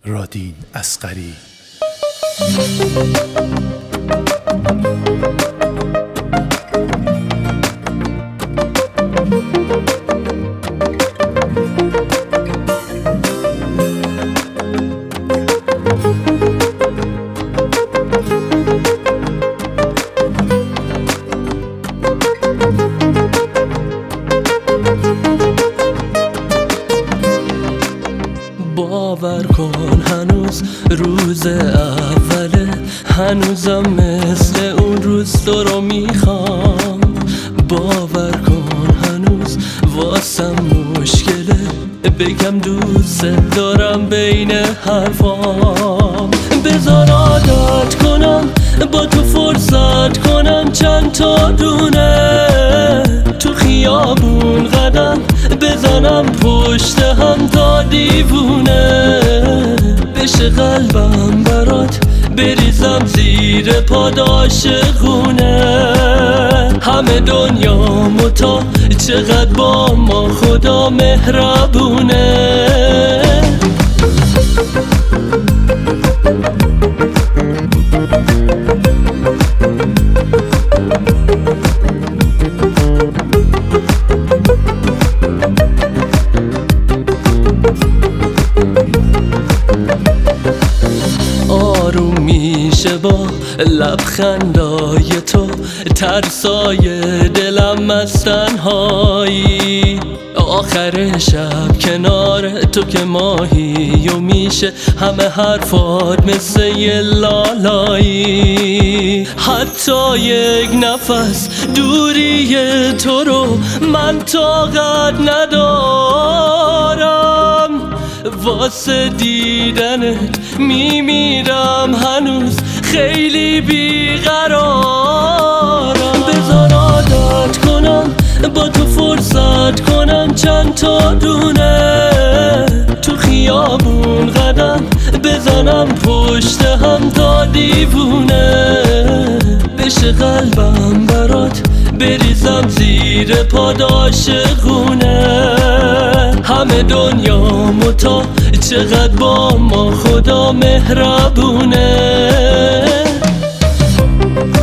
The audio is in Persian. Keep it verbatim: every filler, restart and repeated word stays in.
رادین اصغری. باور کن هنوز روز اوله، هنوزم مثل اون روز تو رو میخوام. باور کن هنوز واسم مشکله بگم دوست دارم بین حرفام. بذار عادت کنم با تو فرصت کنم چند تا دونه، تو خیابون قدم بزنم پشت هم تا دیوونه، بشه قلبم برات بریزم زیر پاداش خونه. همه دنیا متا چقدر با ما خدا مهربونه. آروم میشه با لبخندای تو، ترسای دلم از تنهایی. آخر شب کنار تو که ماهی و میشه همه حرفات مثل یه لالایی. حتی یک نفس دوری تو رو من طاقت ندارم، واسه دیدنت میمیرم هنوز خیلی بیقرارم. بذار عادت کنم با تو فرصت کنم چند تا دونه، تو خیابون قدم بزنم پشت هم تا دیوونه، بشه قلبم برات بریزم زیر پاداش خونه. همه دنیا متا چقدر با ما خدا مهربونه.